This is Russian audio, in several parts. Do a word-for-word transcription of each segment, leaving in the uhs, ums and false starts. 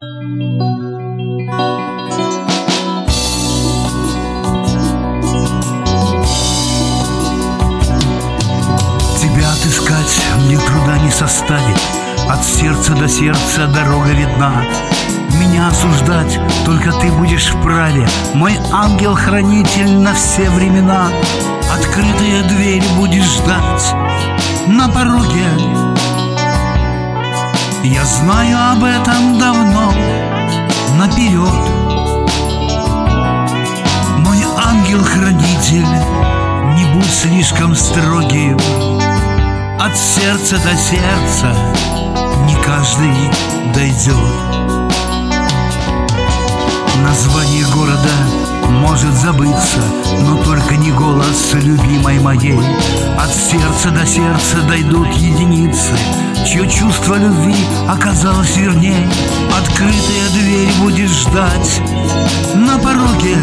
Тебя отыскать мне труда не составит, от сердца до сердца дорога видна. Меня осуждать только ты будешь вправе, мой ангел-хранитель на все времена. Открытая дверь будешь ждать на пороге. Я знаю об этом давно, наперед. Мой ангел-хранитель, не будь слишком строгим. От сердца до сердца не каждый дойдет. Название города может забыться, но только не голос любимой моей. От сердца до сердца дойдут единицы, чье чувство любви оказалось верней. Открытая дверь будешь ждать на пороге.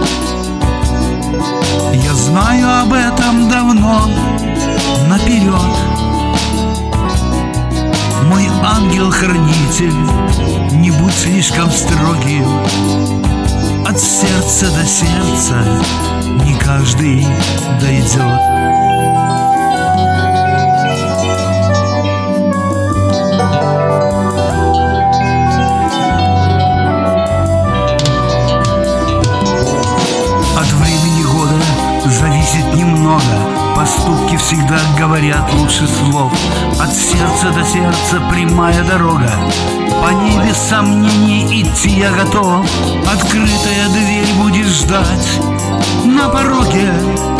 Я знаю об этом давно, наперед. Мой ангел-хранитель, не будь слишком строгим. От сердца до сердца не каждый дойдет. От времени года зависит немного, поступки всегда говорят лучше слов. От сердца до сердца прямая дорога, по ней без сомнений идти я готов. Открытая дверь будешь ждать на пороге.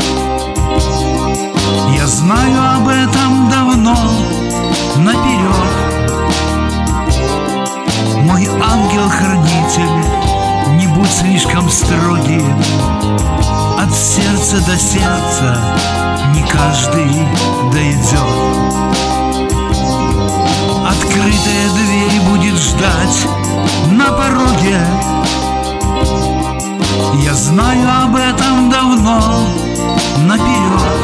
Я знаю об этом давно, наперед. Мой ангел-хранитель, не будь слишком строгим. От сердца до сердца не каждый дойдет. Открытая дверь будет ждать на пороге. Я знаю об этом давно, наперед.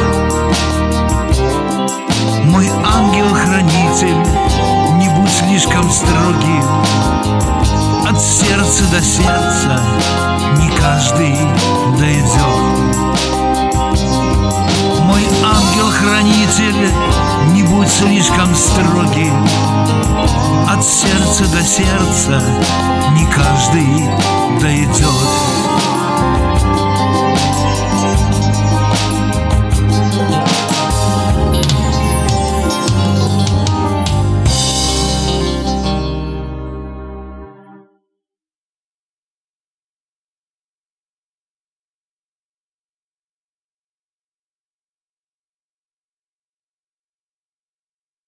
Мой ангел-хранитель, не будь слишком строгим. От сердца до сердца не каждый дойдет. Мой ангел-хранитель, не будь слишком строгим. От сердца до сердца не каждый дойдет.